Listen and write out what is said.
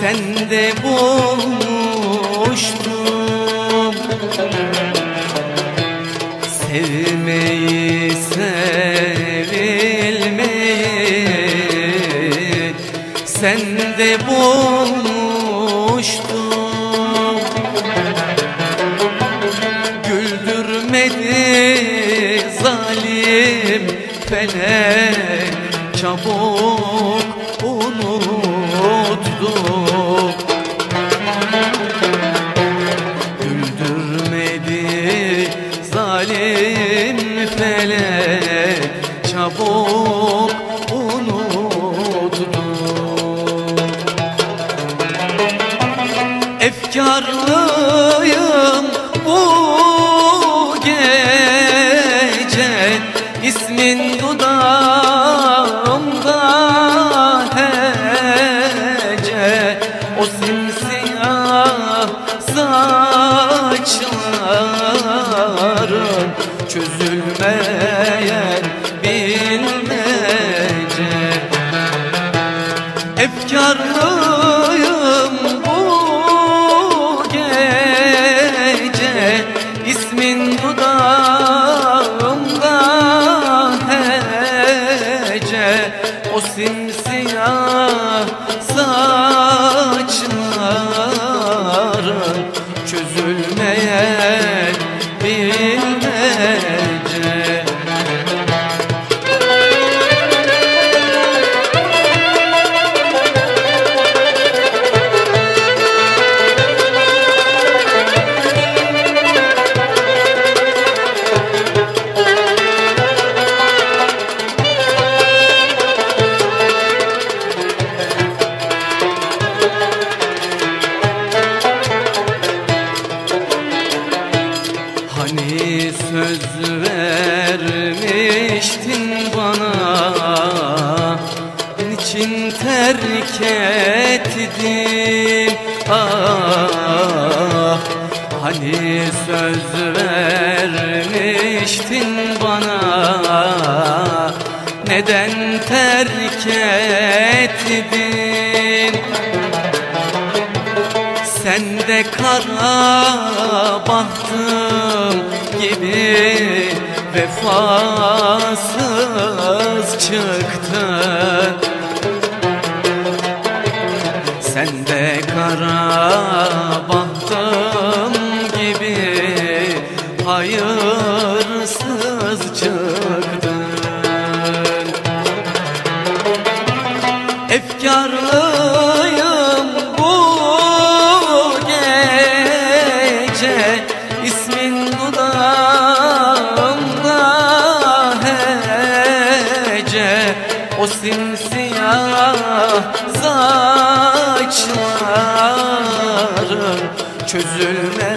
sende bulmuştum. Sevmeyi, sevilmeyi sende bulmuştum. Güldürmedi zalim felek, çabuk unuttum. Güldürmedi zalim felek, çabuk unuttum. Efkarlıyım bu gece, ismin dudağımda hece. O simsiyah saçların çözülmeyen bilmece. Efkarlıyım bu gece, ismin dudağımda hece. O simsiyah saçların çözülmeyen bilmece. Hani söz vermiştin bana, niçin terk ettin? Ah, hani söz vermiştin bana, neden terk ettin? Sen de kara bahtım gibi vefasız çıktın. Sen de kara bahtım gibi hayırsız çıktın. Efkarlıyım bu gece, ismin dudağımda hece. O simsiyah saçların çözülmez